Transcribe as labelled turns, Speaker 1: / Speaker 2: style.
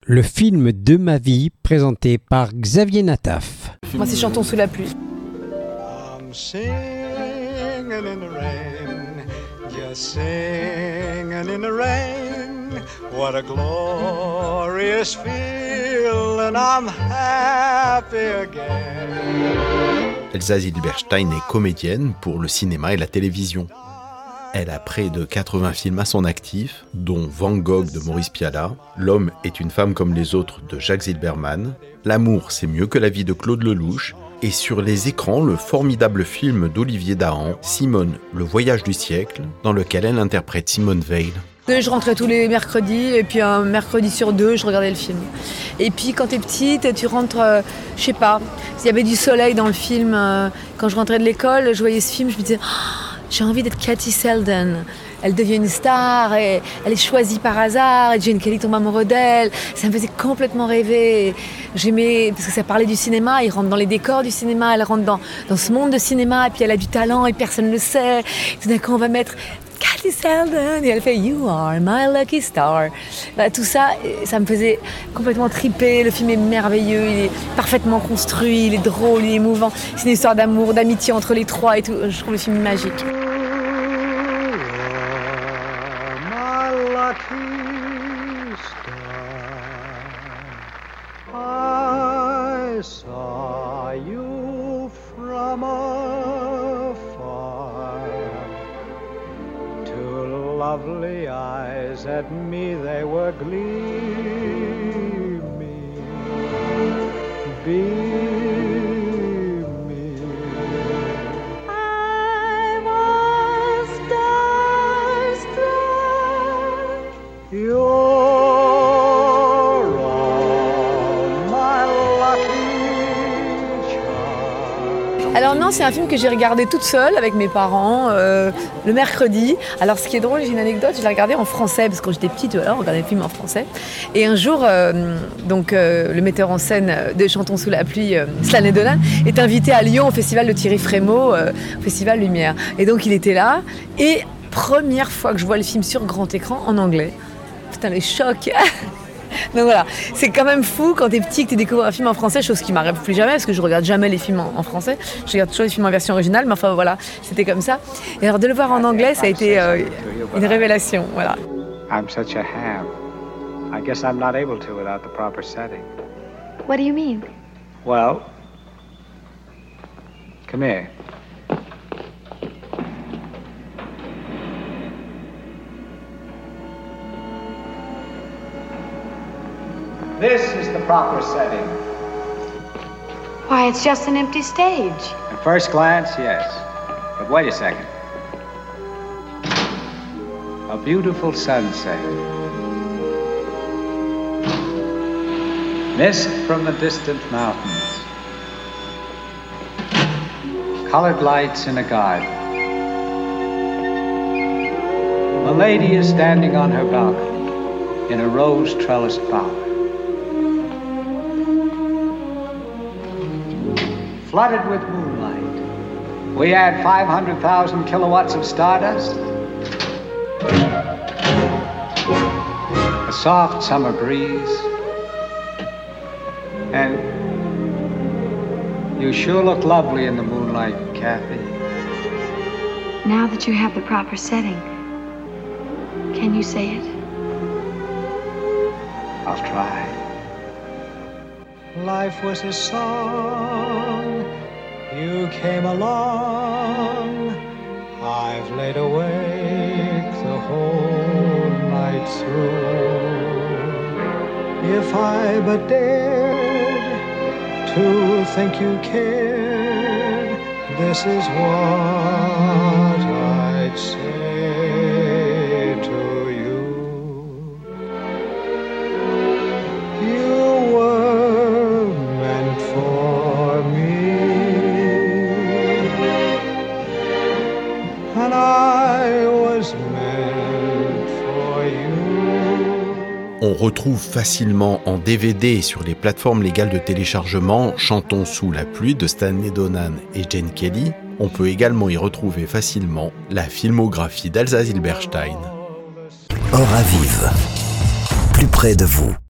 Speaker 1: le film de ma vie présenté par Xavier Nataf.
Speaker 2: Moi, c'est Chantons sous la pluie.
Speaker 3: I'm singing in the rain, just singing in the rain. What a glorious feeling, I'm happy again.
Speaker 4: Elsa Zilberstein est comédienne pour le cinéma et la télévision. Elle a près de 80 films à son actif, dont Van Gogh de Maurice Pialat, L'homme est une femme comme les autres de Jacques Zilberman, L'amour c'est mieux que la vie de Claude Lelouch, et sur les écrans le formidable film d'Olivier Dahan, Simone, le voyage du siècle, dans lequel elle interprète Simone Veil.
Speaker 2: Je rentrais tous les mercredis et puis un mercredi sur deux, je regardais le film. Et puis quand t'es petite, tu rentres, je sais pas, s'il y avait du soleil dans le film, quand je rentrais de l'école, je voyais ce film, je me disais j'ai envie d'être Katie Selden. Elle devient une star et elle est choisie par hasard et Gene Kelly tombe amoureux d'elle. Ça me faisait complètement rêver. J'aimais, parce que ça parlait du cinéma, il rentre dans les décors du cinéma, elle rentre dans ce monde de cinéma et puis elle a du talent et personne ne le sait. Tout d'un coup on va mettre Katie Selden et elle fait You are my lucky star. Tout ça, ça me faisait complètement triper. Le film est merveilleux, il est parfaitement construit, il est drôle, il est émouvant. C'est une histoire d'amour, d'amitié entre les trois et tout. Je trouve le film magique.
Speaker 3: I saw you from afar, two lovely eyes at me they were gleaming, beaming. I was starstruck.
Speaker 2: Alors non, c'est un film que j'ai regardé toute seule avec mes parents le mercredi. Alors ce qui est drôle, j'ai une anecdote, je l'ai regardé en français parce que quand j'étais petite, voilà, on regardait le film en français. Et un jour, le metteur en scène de Chantons sous la pluie, Stanley Donen, est invité à Lyon au festival de Thierry Frémaux, au festival Lumière. Et donc il était là. Et première fois que je vois le film sur grand écran en anglais. Putain, le choc. Donc voilà, c'est quand même fou quand t'es petit que tu découvres un film en français, chose qui m'arrive plus jamais parce que je regarde jamais les films en français. Je regarde toujours les films en version originale, mais enfin voilà, c'était comme ça. Et alors de le voir en anglais, ça a été une révélation, voilà.
Speaker 5: I'm such a ham. I guess I'm not able to without the proper setting.
Speaker 6: What do you mean?
Speaker 5: Well, come here. This is the proper setting.
Speaker 6: Why, it's just an empty stage.
Speaker 5: At first glance, yes. But wait a second. A beautiful sunset. Mist from the distant mountains. Colored lights in a garden. A lady is standing on her balcony in a rose-trellised bower. Flooded with moonlight. We add 500,000 kilowatts of stardust. A soft summer breeze. And you sure look lovely in the moonlight, Kathy.
Speaker 6: Now that you have the proper setting, can you say it?
Speaker 5: I'll try.
Speaker 3: Life was a song, you came along, I've laid awake the whole night through. If I but dared to think you cared, this is what I'd say to you. You were meant for me, and I was meant for you.
Speaker 4: On retrouve facilement en DVD sur les plateformes légales de téléchargement Chantons sous la pluie de Stanley Donen et Gene Kelly. On peut également y retrouver facilement la filmographie d'Elsa Zilberstein.
Speaker 7: Oravive, plus près de vous.